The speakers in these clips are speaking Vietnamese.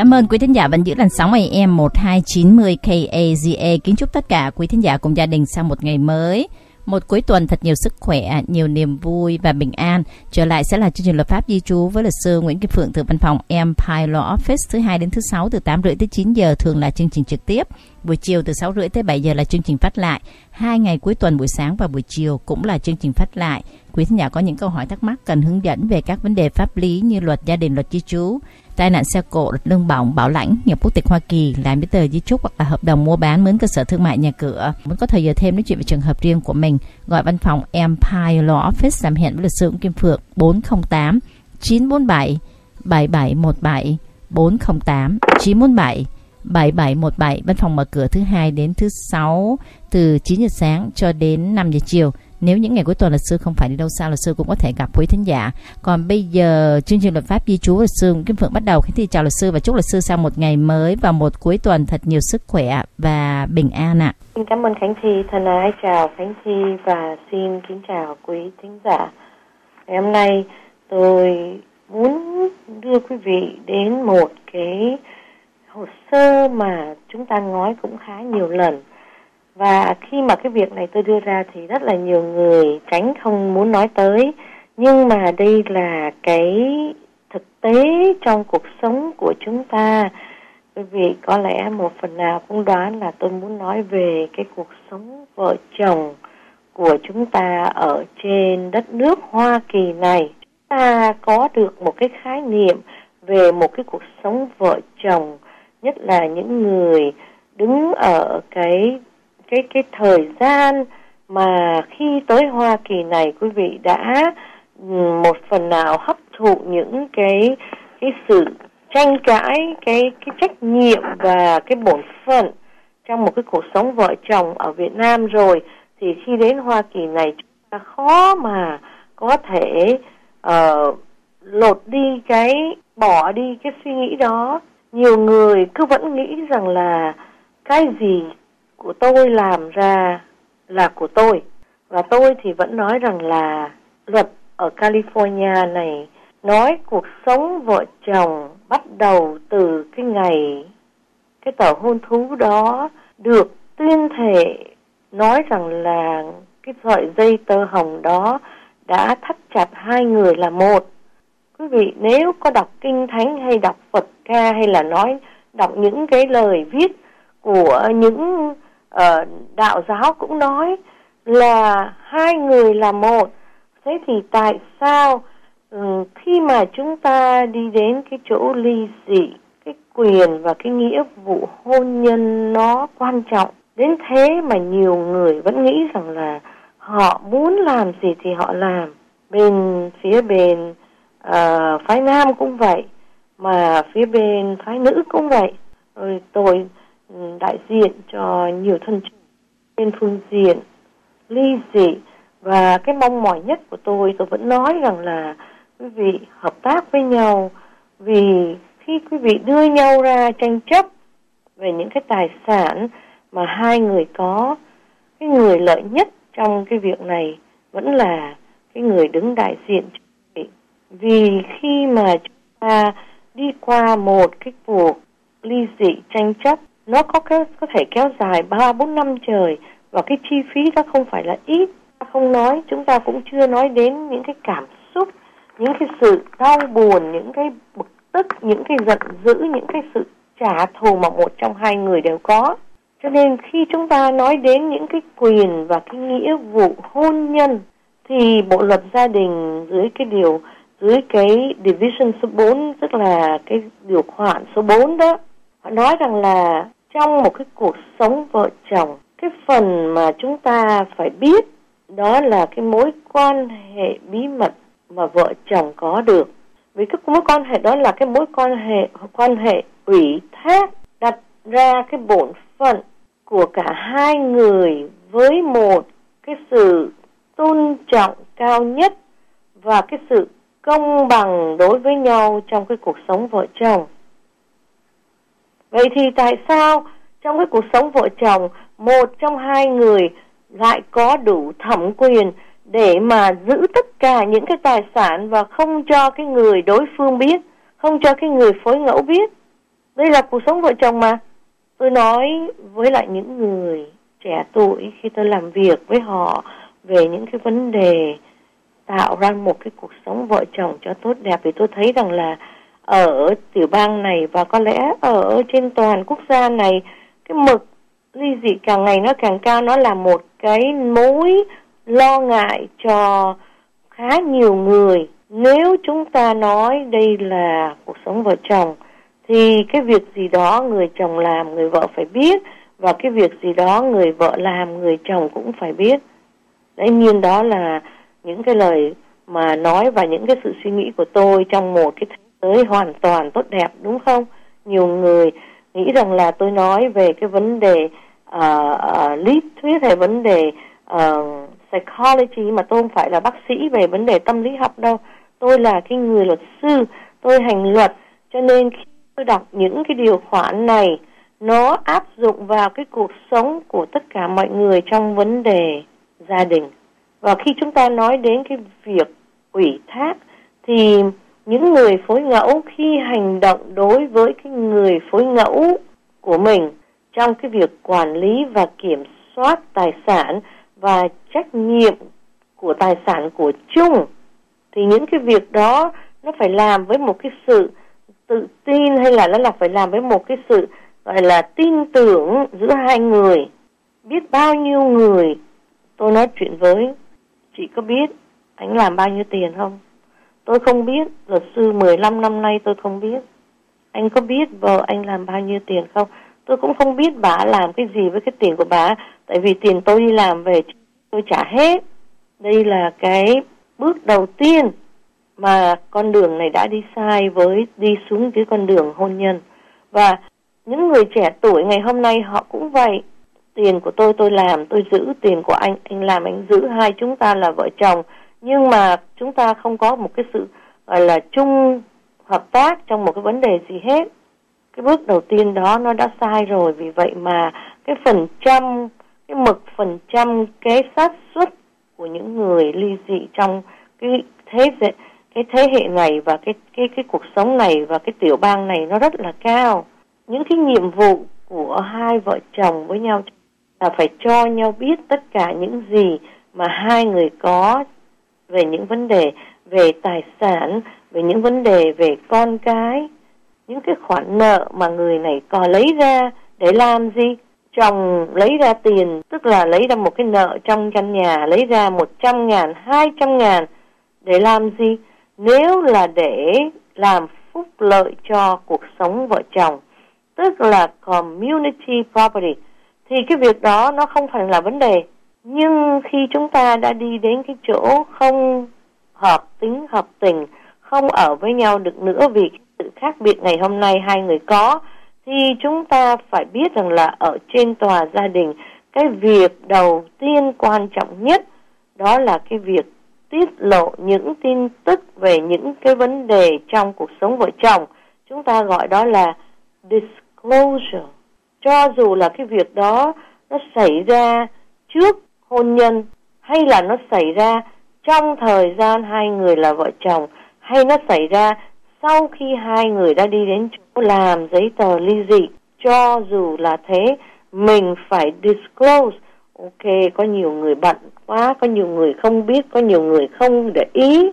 Cảm ơn quý thính giả vẫn giữ làn sóng AM 1290 KAZA. Kính chúc tất cả quý thính giả cùng gia đình sau một ngày mới, một cuối tuần thật nhiều sức khỏe, nhiều niềm vui và bình an. Trở lại sẽ là chương trình luật pháp di trú với luật sư Nguyễn Kim Phượng từ văn phòng Empire Law Office, thứ hai đến thứ sáu từ 8:30 tới 9 giờ, thường là chương trình trực tiếp. Buổi chiều từ 6:30 tới 7 giờ là chương trình phát lại. 2 ngày cuối tuần buổi sáng và buổi chiều cũng là chương trình phát lại. Quý thính giả có những câu hỏi thắc mắc cần hướng dẫn về các vấn đề pháp lý như luật gia đình, luật di trú, tai nạn xe cộ, luật lương bổng, bảo lãnh, nhập quốc tịch Hoa Kỳ, làm giấy tờ di chúc hoặc là hợp đồng mua bán, mướn cơ sở thương mại, nhà cửa. Muốn có thời giờ thêm nói chuyện về trường hợp riêng của mình, gọi văn phòng Empire Law Office làm hẹn với luật sư Nguyễn Kim Phượng 408 947 7717 408 947 7717. Văn phòng mở cửa thứ hai đến thứ sáu từ 9 giờ sáng cho đến 5 giờ chiều. Nếu những ngày cuối tuần luật sư không phải đi đâu xa, luật sư cũng có thể gặp quý thính giả. Còn bây giờ chương trình luật pháp di trú luật sư Nguyễn Kim Phượng bắt đầu. Thì chào luật sư và chúc luật sư sau một ngày mới và một cuối tuần thật nhiều sức khỏe và bình an ạ. Xin cảm ơn Khánh Thi, thân ái chào Khánh Thi và xin kính chào quý thính giả. Ngày hôm nay tôi muốn đưa quý vị đến một cái hồ sơ mà chúng ta nói cũng khá nhiều lần. Và khi mà cái việc này tôi đưa ra thì rất là nhiều người tránh không muốn nói tới. Nhưng mà đây là cái thực tế trong cuộc sống của chúng ta. Quý vị có lẽ một phần nào cũng đoán là tôi muốn nói về cái cuộc sống vợ chồng của chúng ta ở trên đất nước Hoa Kỳ này. Chúng ta có được một cái khái niệm về một cái cuộc sống vợ chồng, nhất là những người đứng ở cái thời gian mà khi tới Hoa Kỳ này, quý vị đã một phần nào hấp thụ những cái sự tranh cãi, cái trách nhiệm và cái bổn phận trong một cái cuộc sống vợ chồng ở Việt Nam rồi, thì khi đến Hoa Kỳ này chúng ta khó mà có thể lột đi bỏ đi cái suy nghĩ đó. Nhiều người cứ vẫn nghĩ rằng là cái gì của tôi làm ra là của tôi. Và tôi thì vẫn nói rằng là luật ở California này nói cuộc sống vợ chồng bắt đầu từ cái ngày cái tờ hôn thú đó được tuyên thệ, nói rằng là cái sợi dây tơ hồng đó đã thắt chặt hai người là một. Quý vị nếu có đọc kinh thánh hay đọc Phật ca hay là đọc những cái lời viết của những đạo giáo cũng nói là hai người là một. Thế thì tại sao khi mà chúng ta đi đến cái chỗ ly dị, cái quyền và cái nghĩa vụ hôn nhân nó quan trọng đến thế mà nhiều người vẫn nghĩ rằng là họ muốn làm gì thì họ làm. Phía bên phái nam cũng vậy, mà phía bên phái nữ cũng vậy. Rồi tôi đại diện cho nhiều thân chủ trên phương diện ly dị, và cái mong mỏi nhất của tôi vẫn nói rằng là quý vị hợp tác với nhau, vì khi quý vị đưa nhau ra tranh chấp về những cái tài sản mà hai người có, cái người lợi nhất trong cái việc này vẫn là cái người đứng đại diện cho quý vị. Vì khi mà chúng ta đi qua một cái cuộc ly dị tranh chấp, nó có thể kéo dài 3-4 năm trời, và cái chi phí đó không phải là ít. Chúng ta cũng chưa nói đến những cái cảm xúc, những cái sự đau buồn, những cái bực tức, những cái giận dữ, những cái sự trả thù mà một trong hai người đều có. Cho nên khi chúng ta nói đến những cái quyền và cái nghĩa vụ hôn nhân, thì Bộ luật gia đình dưới cái division số 4, tức là cái điều khoản số 4 đó, họ nói rằng là trong một cái cuộc sống vợ chồng, cái phần mà chúng ta phải biết đó là cái mối quan hệ bí mật mà vợ chồng có được. Vì cái mối quan hệ đó là cái mối quan hệ ủy thác, đặt ra cái bổn phận của cả hai người với một cái sự tôn trọng cao nhất và cái sự công bằng đối với nhau trong cái cuộc sống vợ chồng. Vậy thì tại sao trong cái cuộc sống vợ chồng, một trong hai người lại có đủ thẩm quyền để mà giữ tất cả những cái tài sản và không cho cái người đối phương biết, không cho cái người phối ngẫu biết? Đây là cuộc sống vợ chồng mà. Tôi nói với lại những người trẻ tuổi khi tôi làm việc với họ về những cái vấn đề tạo ra một cái cuộc sống vợ chồng cho tốt đẹp, thì tôi thấy rằng là ở tiểu bang này và có lẽ ở trên toàn quốc gia này, cái mực ly dị càng ngày nó càng cao. Nó là một cái mối lo ngại cho khá nhiều người. Nếu chúng ta nói đây là cuộc sống vợ chồng thì cái việc gì đó người chồng làm người vợ phải biết, và cái việc gì đó người vợ làm người chồng cũng phải biết. Đấy, nhiên đó là những cái lời mà nói và những cái sự suy nghĩ của tôi trong một cái thế giới hoàn toàn tốt đẹp, đúng không? Nhiều người nghĩ rằng là tôi nói về cái vấn đề lý thuyết hay vấn đề psychology, mà tôi không phải là bác sĩ về vấn đề tâm lý học đâu. Tôi là cái người luật sư, tôi hành luật, cho nên khi tôi đọc những cái điều khoản này, nó áp dụng vào cái cuộc sống của tất cả mọi người trong vấn đề gia đình. Và khi chúng ta nói đến cái việc ủy thác, thì những người phối ngẫu khi hành động đối với cái người phối ngẫu của mình trong cái việc quản lý và kiểm soát tài sản và trách nhiệm của tài sản của chung, thì những cái việc đó nó phải làm với một cái sự tự tin, hay là nó là phải làm với một cái sự gọi là tin tưởng giữa hai người. Biết bao nhiêu người tôi nói chuyện với, chị có biết anh làm bao nhiêu tiền không? Tôi không biết. Luật sư 15 năm nay tôi không biết. Anh có biết vợ anh làm bao nhiêu tiền không? Tôi cũng không biết bà làm cái gì với cái tiền của bà, tại vì tiền tôi đi làm về tôi trả hết. Đây là cái bước đầu tiên mà con đường này đã đi sai với đi xuống cái con đường hôn nhân. Và những người trẻ tuổi ngày hôm nay họ cũng vậy. Tiền của tôi làm, tôi giữ. Tiền của anh làm, anh giữ. Hai chúng ta là vợ chồng, nhưng mà chúng ta không có một cái sự gọi là chung hợp tác trong một cái vấn đề gì hết. Cái bước đầu tiên đó nó đã sai rồi. Vì vậy mà cái phần trăm, cái mực phần trăm, cái xác suất của những người ly dị trong cái thế hệ này và cái cuộc sống này và cái tiểu bang này nó rất là cao. Những cái nhiệm vụ của hai vợ chồng với nhau là phải cho nhau biết tất cả những gì mà hai người có về những vấn đề về tài sản, về những vấn đề về con cái, những cái khoản nợ mà người này có lấy ra để làm gì. Chồng lấy ra tiền, tức là lấy ra một cái nợ trong căn nhà, lấy ra 100.000, 200.000 để làm gì? Nếu là để làm phúc lợi cho cuộc sống vợ chồng, tức là community property, thì cái việc đó nó không phải là vấn đề. Nhưng khi chúng ta đã đi đến cái chỗ không hợp tính, hợp tình, không ở với nhau được nữa vì cái sự khác biệt ngày hôm nay hai người có, thì chúng ta phải biết rằng là ở trên tòa gia đình, cái việc đầu tiên quan trọng nhất đó là cái việc tiết lộ những tin tức về những cái vấn đề trong cuộc sống vợ chồng. Chúng ta gọi đó là disclosure. Cho dù là cái việc đó nó xảy ra trước hôn nhân, hay là nó xảy ra trong thời gian hai người là vợ chồng, hay nó xảy ra sau khi hai người đã đi đến chỗ làm giấy tờ ly dị, cho dù là thế, mình phải disclose. Ok, có nhiều người bận quá, có nhiều người không biết, có nhiều người không để ý.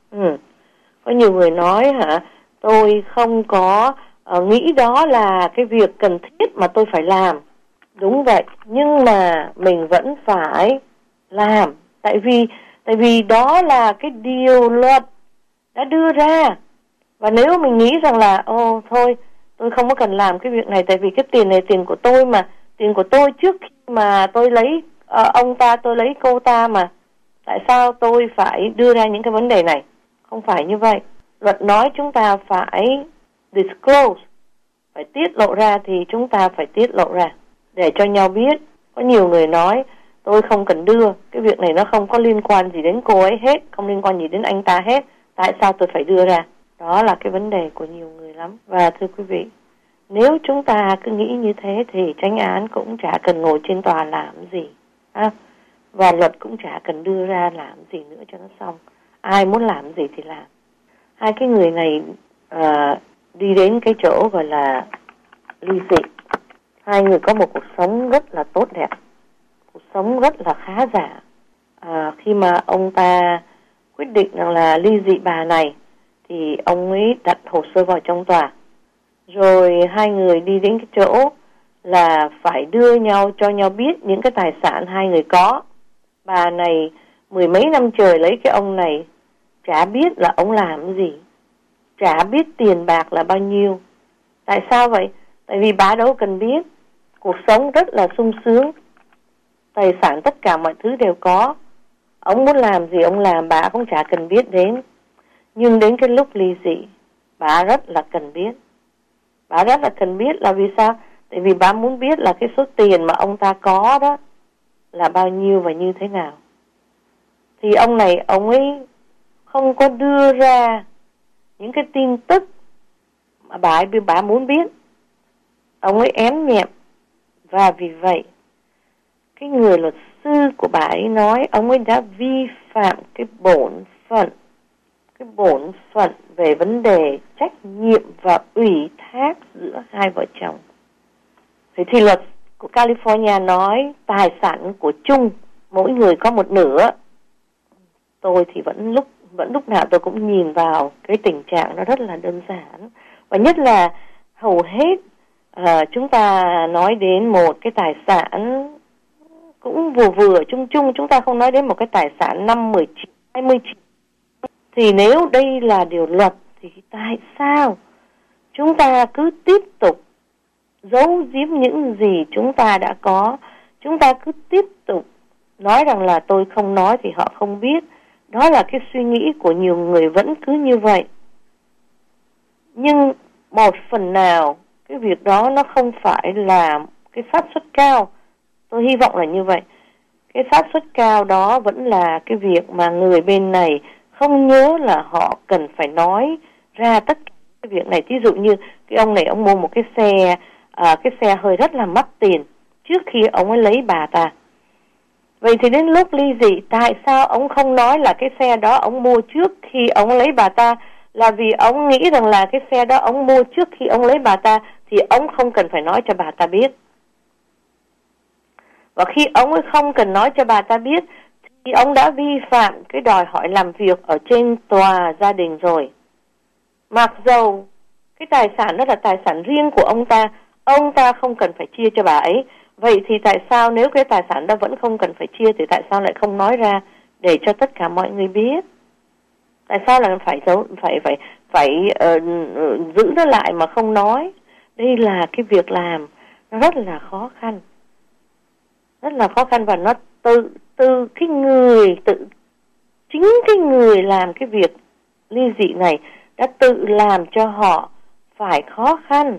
Có nhiều người nói tôi không có nghĩ đó là cái việc cần thiết mà tôi phải làm. Đúng vậy, nhưng mà mình vẫn phải làm. Tại vì đó là cái điều luật đã đưa ra. Và nếu mình nghĩ rằng là thôi, tôi không có cần làm cái việc này, tại vì cái tiền này tiền của tôi mà, tiền của tôi trước khi mà tôi lấy ông ta, tôi lấy cô ta mà, tại sao tôi phải đưa ra những cái vấn đề này? Không phải như vậy. Luật nói chúng ta phải disclose, phải tiết lộ ra, thì chúng ta phải tiết lộ ra để cho nhau biết. Có nhiều người nói tôi không cần đưa, cái việc này nó không có liên quan gì đến cô ấy hết, không liên quan gì đến anh ta hết, tại sao tôi phải đưa ra? Đó là cái vấn đề của nhiều người lắm. Và thưa quý vị, nếu chúng ta cứ nghĩ như thế thì chánh án cũng chả cần ngồi trên tòa làm gì, và luật cũng chả cần đưa ra làm gì nữa cho nó xong. Ai muốn làm gì thì làm. Hai cái người này đi đến cái chỗ gọi là ly dị. Hai người có một cuộc sống rất là tốt đẹp, cuộc sống rất là khá giả. Khi mà ông ta quyết định rằng là ly dị bà này thì ông ấy đặt hồ sơ vào trong tòa. Rồi hai người đi đến cái chỗ là phải đưa nhau, cho nhau biết những cái tài sản hai người có. Bà này mười mấy năm trời lấy cái ông này, chả biết là ông làm cái gì, chả biết tiền bạc là bao nhiêu. Tại sao vậy? Tại vì bà đâu cần biết. Cuộc sống rất là sung sướng, tài sản tất cả mọi thứ đều có. Ông muốn làm gì ông làm, bà cũng chả cần biết đến. Nhưng đến cái lúc ly dị, bà rất là cần biết. Bà rất là cần biết là vì sao? Tại vì bà muốn biết là cái số tiền mà ông ta có đó là bao nhiêu và như thế nào. Thì ông này, ông ấy không có đưa ra những cái tin tức mà bà muốn biết. Ông ấy ém nhẹm. Và vì vậy, cái người luật sư của bà ấy nói ông ấy đã vi phạm cái bổn phận về vấn đề trách nhiệm và ủy thác giữa hai vợ chồng. Thế thì luật của California nói tài sản của chung mỗi người có một nửa. Tôi thì vẫn lúc nào tôi cũng nhìn vào cái tình trạng nó rất là đơn giản. Và nhất là hầu hết chúng ta nói đến một cái tài sản cũng vừa chung, chúng ta không nói đến một cái tài sản 5, 10, 20 triệu. Thì nếu đây là điều luật thì tại sao chúng ta cứ tiếp tục giấu giếm những gì chúng ta đã có? Chúng ta cứ tiếp tục nói rằng là tôi không nói thì họ không biết. Đó là cái suy nghĩ của nhiều người vẫn cứ như vậy. Nhưng một phần nào cái việc đó nó không phải là cái xác suất cao. Tôi hy vọng là như vậy. Cái xác suất cao đó vẫn là cái việc mà người bên này không nhớ là họ cần phải nói ra tất cả cái việc này. Ví dụ như cái ông này ông mua một cái xe hơi rất là mắc tiền trước khi ông ấy lấy bà ta. Vậy thì đến lúc ly dị, tại sao ông không nói là cái xe đó ông mua trước khi ông lấy bà ta? Là vì ông nghĩ rằng là cái xe đó ông mua trước khi ông lấy bà ta thì ông không cần phải nói cho bà ta biết. Và khi ông ấy không cần nói cho bà ta biết thì ông đã vi phạm cái đòi hỏi làm việc ở trên tòa gia đình rồi. Mặc dầu cái tài sản đó là tài sản riêng của ông ta không cần phải chia cho bà ấy. Vậy thì tại sao nếu cái tài sản đó vẫn không cần phải chia thì tại sao lại không nói ra để cho tất cả mọi người biết? Tại sao là phải giữ nó lại mà không nói? Đây là cái việc làm nó rất là khó khăn. Rất là khó khăn và nó chính cái người làm cái việc ly dị này đã tự làm cho họ phải khó khăn.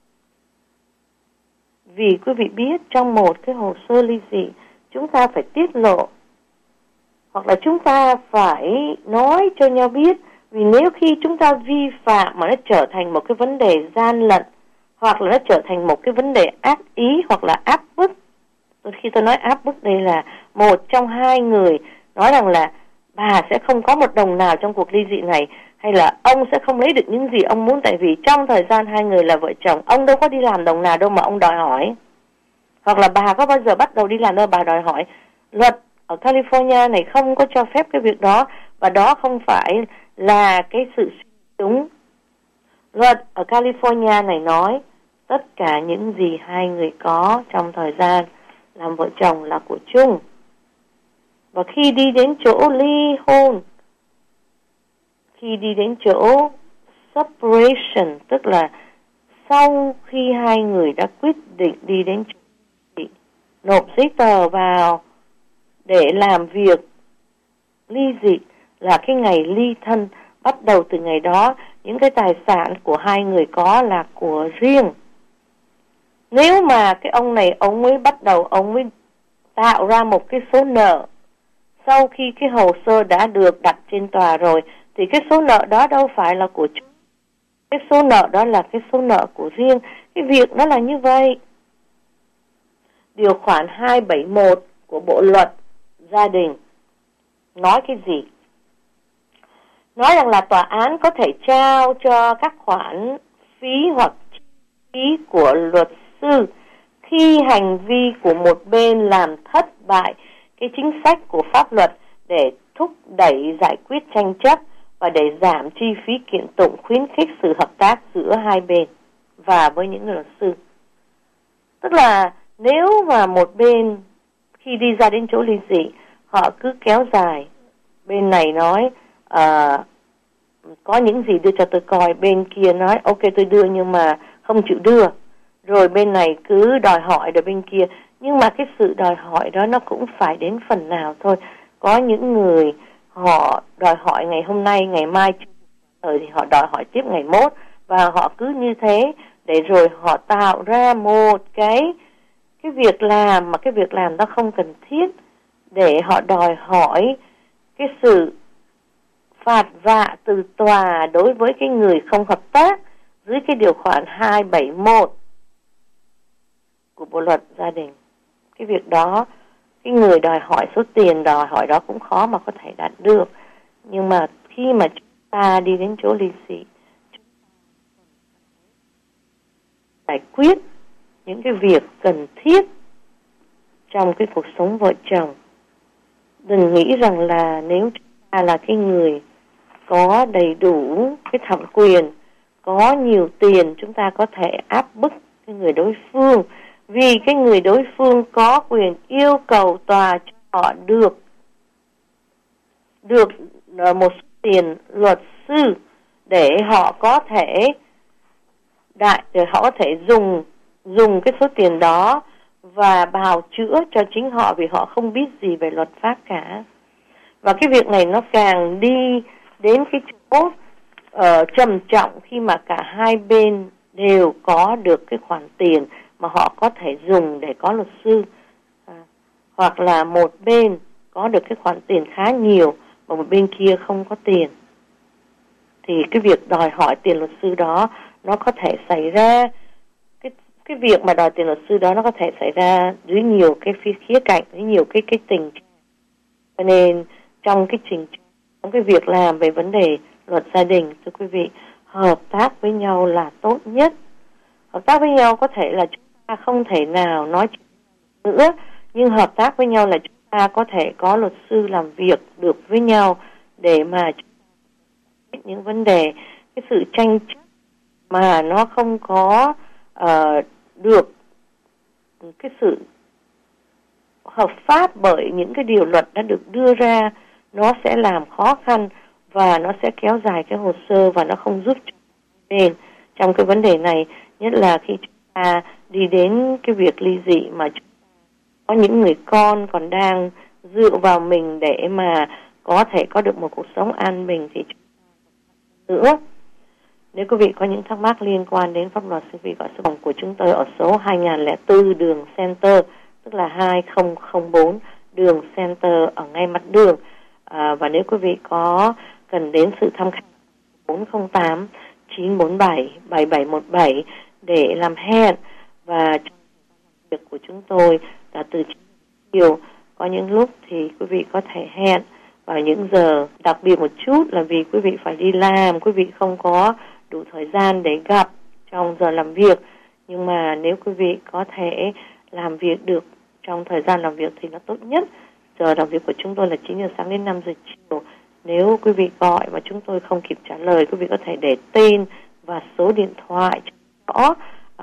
Vì quý vị biết trong một cái hồ sơ ly dị chúng ta phải tiết lộ hoặc là chúng ta phải nói cho nhau biết. Vì nếu khi chúng ta vi phạm mà nó trở thành một cái vấn đề gian lận hoặc là nó trở thành một cái vấn đề ác ý hoặc là áp bức. Khi tôi nói áp bức đây là một trong hai người nói rằng là bà sẽ không có một đồng nào trong cuộc ly dị này, hay là ông sẽ không lấy được những gì ông muốn, tại vì trong thời gian hai người là vợ chồng ông đâu có đi làm đồng nào đâu mà ông đòi hỏi. Hoặc là bà có bao giờ bắt đầu đi làm đâu bà đòi hỏi. Luật ở California này không có cho phép cái việc đó, và đó không phải là cái sự suy đúng. Luật ở California này nói tất cả những gì hai người có trong thời gian làm vợ chồng là của chung. Và khi đi đến chỗ ly hôn, khi đi đến chỗ separation, tức là sau khi hai người đã quyết định đi đến chỗ nộp giấy tờ vào để làm việc ly dị, là cái ngày ly thân. Bắt đầu từ ngày đó, những cái tài sản của hai người có là của riêng. Nếu mà cái ông này, ông mới bắt đầu, ông mới tạo ra một cái số nợ sau khi cái hồ sơ đã được đặt trên tòa rồi, thì cái số nợ đó đâu phải là của chúng. Cái số nợ đó là cái số nợ của riêng. Cái việc nó là như vậy. Điều khoản 271 của Bộ Luật Gia đình nói cái gì? Nói rằng là tòa án có thể trao cho các khoản phí hoặc ý của luật sư khi hành vi của một bên làm thất bại cái chính sách của pháp luật để thúc đẩy giải quyết tranh chấp và để giảm chi phí kiện tụng, khuyến khích sự hợp tác giữa hai bên và với những người luật sư. Tức là nếu mà một bên khi đi ra đến chỗ ly dị, họ cứ kéo dài, bên này nói có những gì đưa cho tôi coi, bên kia nói ok tôi đưa nhưng mà không chịu đưa, rồi bên này cứ đòi hỏi ở bên kia. Nhưng mà cái sự đòi hỏi đó nó cũng phải đến phần nào thôi. Có những người họ đòi hỏi ngày hôm nay, ngày mai rồi thì họ đòi hỏi tiếp ngày mốt, và họ cứ như thế để rồi họ tạo ra một cái việc làm mà cái việc làm đó không cần thiết, để họ đòi hỏi cái sự phạt vạ từ tòa đối với cái người không hợp tác dưới cái điều khoản 271 của Bộ luật gia đình. Cái việc đó, cái người đòi hỏi số tiền đòi hỏi đó cũng khó mà có thể đạt được. Nhưng mà khi mà chúng ta đi đến chỗ ly dị, giải quyết những cái việc cần thiết trong cái cuộc sống vợ chồng. Đừng nghĩ rằng là nếu chúng ta là cái người có đầy đủ cái thẩm quyền, có nhiều tiền, chúng ta có thể áp bức cái người đối phương, vì cái người đối phương có quyền yêu cầu tòa cho họ được một số tiền luật sư để họ có thể dùng cái số tiền đó và bào chữa cho chính họ, vì họ không biết gì về luật pháp cả. Và cái việc này nó càng đi đến cái chỗ trầm trọng khi mà cả hai bên đều có được cái khoản tiền mà họ có thể dùng để có luật sư, hoặc là một bên có được cái khoản tiền khá nhiều mà một bên kia không có tiền, thì cái việc đòi hỏi tiền luật sư đó nó có thể xảy ra, cái việc mà đòi tiền luật sư đó nó có thể xảy ra dưới nhiều cái khía cạnh, dưới nhiều cái tình. Cho nên trong cái việc làm về vấn đề luật gia đình, thưa quý vị, hợp tác với nhau là tốt nhất. Hợp tác với nhau có thể là chúng ta không thể nào nói nữa, nhưng hợp tác với nhau là chúng ta có thể có luật sư làm việc được với nhau để mà những vấn đề, cái sự tranh chấp mà nó không có được cái sự hợp pháp bởi những cái điều luật đã được đưa ra, nó sẽ làm khó khăn và nó sẽ kéo dài cái hồ sơ và nó không giúp nên trong cái vấn đề này, nhất là khi chúng ta đi đến cái việc ly dị mà có những người con còn đang dựa vào mình để mà có thể có được một cuộc sống an bình thì nữa. Nếu quý vị có những thắc mắc liên quan đến pháp luật, quý vị gọi số phòng của chúng tôi ở số 2004 đường Center, tức là 2004 đường Center ở ngay mặt đường. Và nếu quý vị có cần đến sự thăm khám 408 947 7717 để làm hẹn, và việc của chúng tôi là từ chiều, có những lúc thì quý vị có thể hẹn vào những giờ đặc biệt một chút, là vì quý vị phải đi làm, quý vị không có đủ thời gian để gặp trong giờ làm việc. Nhưng mà nếu quý vị có thể làm việc được trong thời gian làm việc thì nó tốt nhất. Giờ làm việc của chúng tôi là 9 giờ sáng đến 5 giờ chiều. Nếu quý vị gọi mà chúng tôi không kịp trả lời, quý vị có thể để tên và số điện thoại rõ.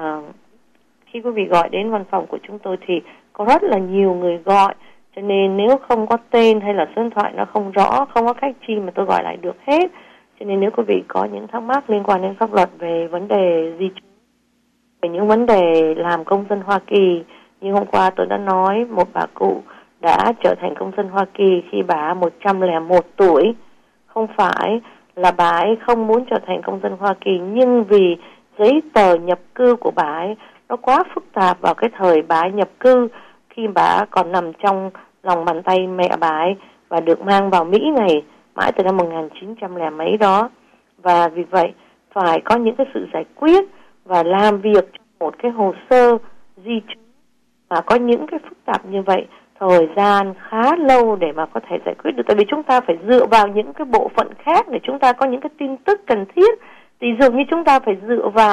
Khi quý vị gọi đến văn phòng của chúng tôi thì có rất là nhiều người gọi, cho nên nếu không có tên hay là số điện thoại nó không rõ, không có cách chi mà tôi gọi lại được hết. Cho nên nếu quý vị có những thắc mắc liên quan đến pháp luật về vấn đề di trú, về những vấn đề làm công dân Hoa Kỳ, như hôm qua tôi đã nói, một bà cụ đã trở thành công dân Hoa Kỳ khi bà 101 tuổi. Không phải là bà ấy không muốn trở thành công dân Hoa Kỳ, nhưng vì giấy tờ nhập cư của bà ấy nó quá phức tạp vào cái thời bà ấy nhập cư, khi bà còn nằm trong lòng bàn tay mẹ bà ấy và được mang vào Mỹ này mãi từ năm 1900 mấy đó. Và vì vậy phải có những cái sự giải quyết và làm việc trong một cái hồ sơ di trú mà có những cái phức tạp như vậy, thời gian khá lâu để mà có thể giải quyết được. Tại vì chúng ta phải dựa vào những cái bộ phận khác để chúng ta có những cái tin tức cần thiết. Thì dường như chúng ta phải dựa vào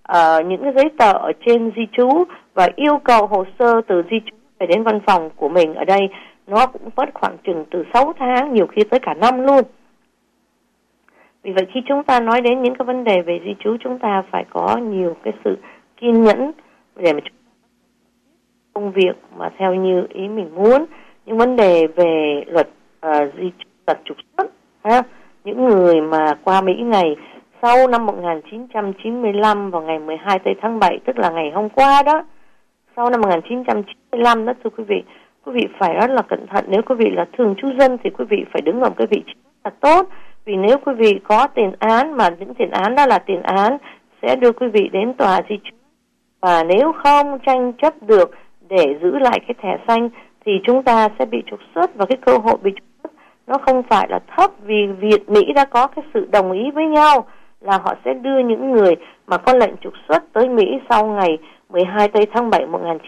những cái giấy tờ ở trên di trú và yêu cầu hồ sơ từ di trú phải đến văn phòng của mình ở đây, nó cũng mất khoảng chừng từ 6 tháng, nhiều khi tới cả năm luôn. Vì vậy khi chúng ta nói đến những cái vấn đề về di trú, chúng ta phải có nhiều cái sự kiên nhẫn để mà công việc mà theo như ý mình muốn. Những vấn đề về luật di trú, luật trục xuất, những người mà qua Mỹ này sau năm 1995 vào ngày 12 tháng 7, tức là ngày hôm qua đó, sau năm 1995 đó, thưa quý vị phải rất là cẩn thận. Nếu quý vị là thường trú dân thì quý vị phải đứng ở cái vị trí rất là tốt. Vì nếu quý vị có tiền án, mà những tiền án đó là tiền án sẽ đưa quý vị đến tòa di trú, và nếu không tranh chấp được để giữ lại cái thẻ xanh thì chúng ta sẽ bị trục xuất, và cái cơ hội bị trục xuất nó không phải là thấp, vì Việt Mỹ đã có cái sự đồng ý với nhau là họ sẽ đưa những người mà có lệnh trục xuất tới Mỹ sau ngày 12 tháng 7 1995.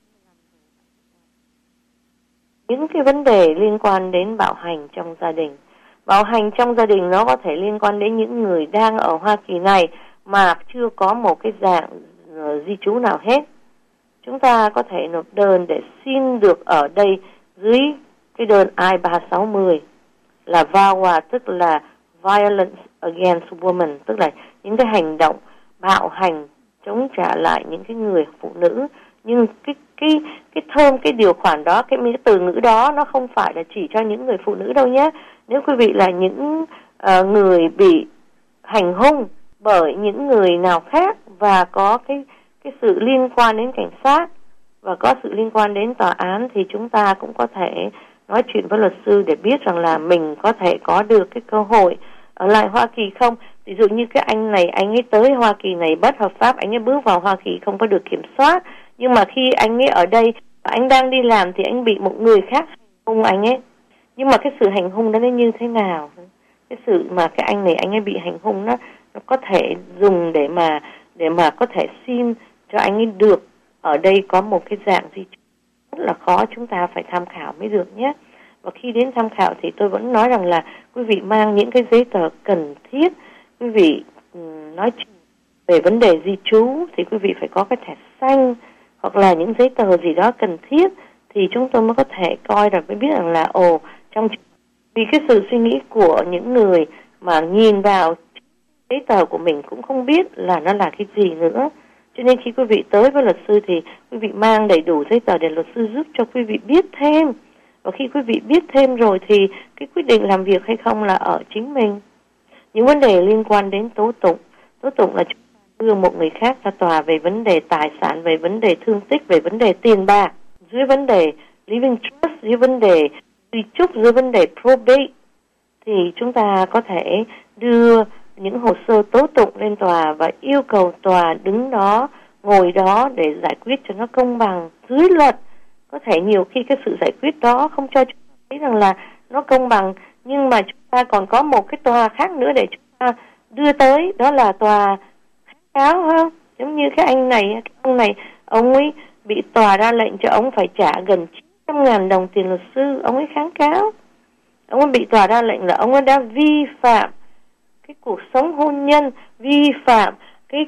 Những cái vấn đề liên quan đến bạo hành trong gia đình. Bạo hành trong gia đình nó có thể liên quan đến những người đang ở Hoa Kỳ này mà chưa có một cái dạng di trú nào hết. Chúng ta có thể nộp đơn để xin được ở đây dưới cái đơn I-360 là VAWA, tức là Violence Against Women, tức là những cái hành động bạo hành chống trả lại những cái người phụ nữ. Nhưng cái thơm, cái điều khoản đó, cái từ ngữ đó nó không phải là chỉ cho những người phụ nữ đâu nhé. Nếu quý vị là những người bị hành hung bởi những người nào khác và có cái sự liên quan đến cảnh sát và có sự liên quan đến tòa án, thì chúng ta cũng có thể nói chuyện với luật sư để biết rằng là mình có thể có được cái cơ hội ở lại Hoa Kỳ không. Ví dụ như cái anh này, anh ấy tới Hoa Kỳ này bất hợp pháp, anh ấy bước vào Hoa Kỳ không có được kiểm soát, nhưng mà khi anh ấy ở đây và anh đang đi làm thì anh bị một người khác hành hung anh ấy. Nhưng mà cái sự hành hung đó nó như thế nào? Cái sự mà cái anh này, anh ấy bị hành hung nó có thể dùng để mà có thể xin cho anh ấy được ở đây có một cái dạng gì rất là khó, chúng ta phải tham khảo mới được nhé. Và khi đến tham khảo thì tôi vẫn nói rằng là quý vị mang những cái giấy tờ cần thiết. Quý vị nói về vấn đề di trú thì quý vị phải có cái thẻ xanh hoặc là những giấy tờ gì đó cần thiết, thì chúng tôi mới có thể coi rồi mới biết rằng là trong vì cái sự suy nghĩ của những người mà nhìn vào giấy tờ của mình cũng không biết là nó là cái gì nữa. Cho nên khi quý vị tới với luật sư thì quý vị mang đầy đủ giấy tờ để luật sư giúp cho quý vị biết thêm. Và khi quý vị biết thêm rồi thì cái quyết định làm việc hay không là ở chính mình. Những vấn đề liên quan đến tố tụng là chúng ta đưa một người khác ra tòa về vấn đề tài sản, về vấn đề thương tích, về vấn đề tiền bạc, dưới vấn đề living trust, dưới vấn đề di chúc, dưới vấn đề probate, thì chúng ta có thể đưa những hồ sơ tố tụng lên tòa và yêu cầu tòa đứng đó, ngồi đó để giải quyết cho nó công bằng dưới luật. Có thể nhiều khi cái sự giải quyết đó không cho chúng ta thấy rằng là nó công bằng, nhưng mà chúng ta còn có một cái tòa khác nữa để chúng ta đưa tới, đó là tòa kháng cáo, không? Giống như cái ông này, ông ấy bị tòa ra lệnh cho ông phải trả gần 900.000 đồng tiền luật sư, ông ấy kháng cáo. Ông ấy bị tòa ra lệnh là ông ấy đã vi phạm cái cuộc sống hôn nhân, vi phạm cái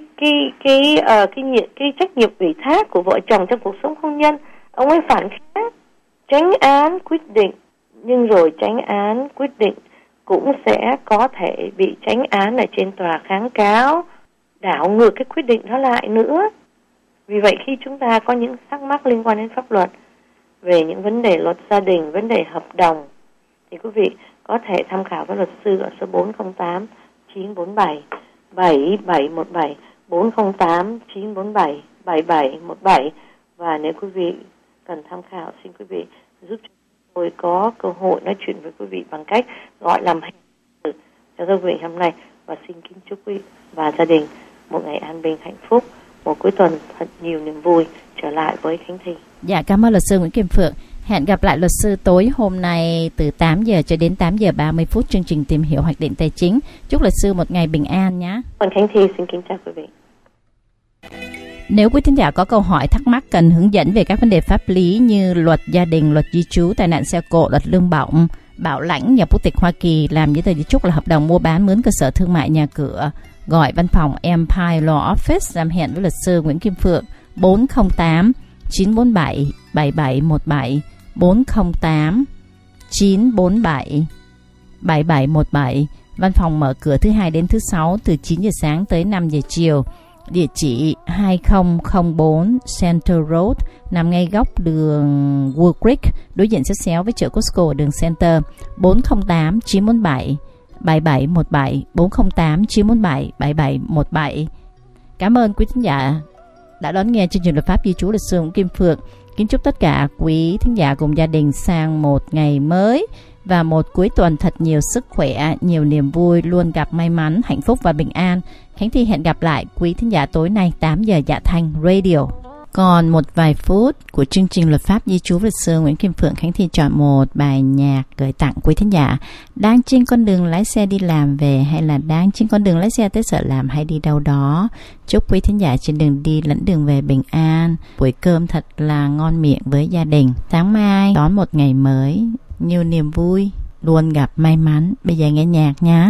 trách nhiệm ủy thác của vợ chồng trong cuộc sống hôn nhân. Ông ấy phản kháng, chánh án quyết định, nhưng rồi chánh án quyết định cũng sẽ có thể bị chánh án ở trên tòa kháng cáo đảo ngược cái quyết định đó lại nữa. Vì vậy khi chúng ta có những thắc mắc liên quan đến pháp luật về những vấn đề luật gia đình, vấn đề hợp đồng, thì quý vị có thể tham khảo với luật sư ở số 408 947 7717, 408 947 7717. Và nếu quý vị cần tham khảo, xin quý vị giúp tôi có cơ hội nói chuyện với quý vị bằng cách gọi làm hình cho quý vị hôm nay. Và xin kính chúc quý vị và gia đình một ngày an bình hạnh phúc, một cuối tuần thật nhiều niềm vui trở lại với Khánh Thi. Dạ, cảm ơn luật sư Nguyễn Kim Phượng. Hẹn gặp lại luật sư tối hôm nay từ 8 giờ cho đến 8 giờ 30 phút chương trình Tìm hiểu hoạch định tài chính. Chúc luật sư một ngày bình an nhé. Còn Khánh Thi xin kính chào quý vị. Nếu quý thính giả có câu hỏi thắc mắc cần hướng dẫn về các vấn đề pháp lý như luật gia đình, luật di trú, tai nạn xe cộ, luật lương bổng, bảo lãnh, nhập quốc tịch Hoa Kỳ, làm giấy tờ di chúc là hợp đồng mua bán, mướn cơ sở thương mại, nhà cửa, gọi văn phòng Empire Law Office làm hẹn với luật sư Nguyễn Kim Phượng 408 947 7717 408 947 7717. Văn phòng mở cửa thứ hai đến thứ sáu từ 9 giờ sáng tới 5 giờ chiều. Địa chỉ 2004 Center Road, nằm ngay góc đường Wood Creek, đối diện xéo xéo với chợ Costco ở đường Center. 408 947 7717 408 947 7717. Cảm ơn quý thính giả đã đón nghe chương trình luật pháp di trú luật sư Kim Phượng. Kính chúc tất cả quý thính giả cùng gia đình sang một ngày mới và một cuối tuần thật nhiều sức khỏe, nhiều niềm vui, luôn gặp may mắn, hạnh phúc và bình an. Khánh Thi hẹn gặp lại quý thính giả tối nay 8 giờ Dạ Thanh Radio. Còn một vài phút của chương trình luật pháp di trú luật sư Nguyễn Kim Phượng, Khánh Thi chọn một bài nhạc gửi tặng quý thính giả đang trên con đường lái xe đi làm về, hay là đang trên con đường lái xe tới sở làm, hay đi đâu đó. Chúc quý thính giả trên đường đi lẫn đường về bình an, buổi cơm thật là ngon miệng với gia đình. Sáng mai đón một ngày mới, nhiều niềm vui, luôn gặp may mắn. Bây giờ nghe nhạc nhá.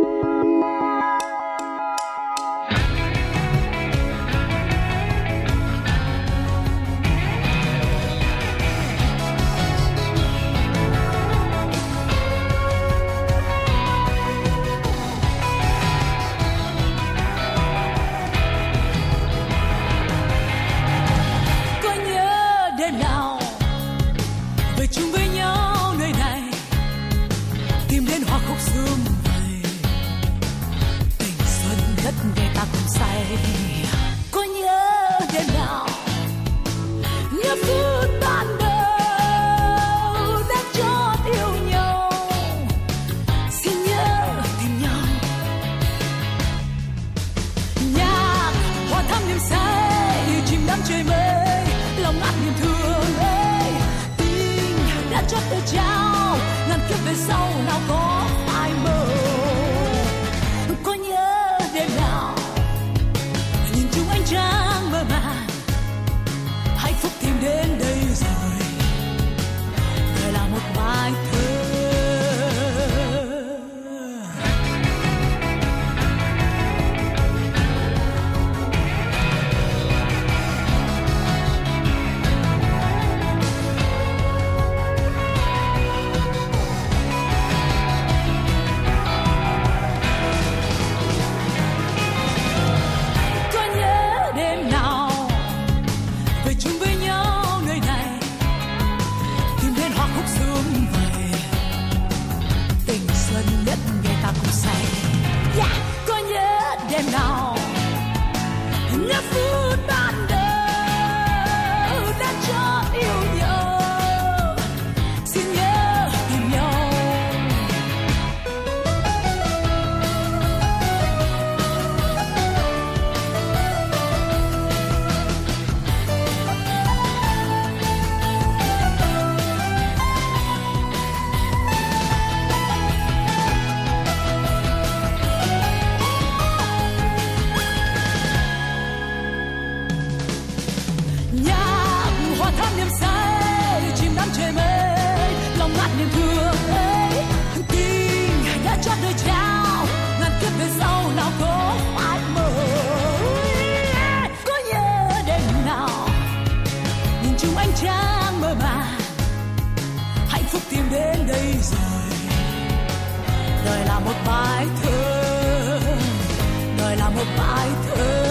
Chung với nhau nơi này, tìm đến hoa khúc sum vầy, tình xuân đất để ta cùng say. Có nhớ đêm nào, nhớ phút ban đầu đã chót yêu nhau, xin nhớ tìm nhau. Nhạc hoa thắm niềm say, chìm đắm trời mây, lòng ngát niềm thương ơi, đã chót đôi trao ngàn kiếp về sau nào có ai mơ. Có nhớ đêm nào nhìn chung ánh trăng mơ màng, hạnh phúc tìm đến đây rồi, đời là một bài thơ. Có nhớ đêm nào, nhớ phút ban đầu đã chót yêu nhau, xin nhớ tìm nhau. Niềm thương ấy, tình đã chót đôi trao ngàn kiếp về sau nào có ai mơ. Có nhớ đêm nào nhìn chung ánh trăng mơ màng, hạnh phúc tìm đến đây rồi, đời là một bài thơ, đời là một bài thơ.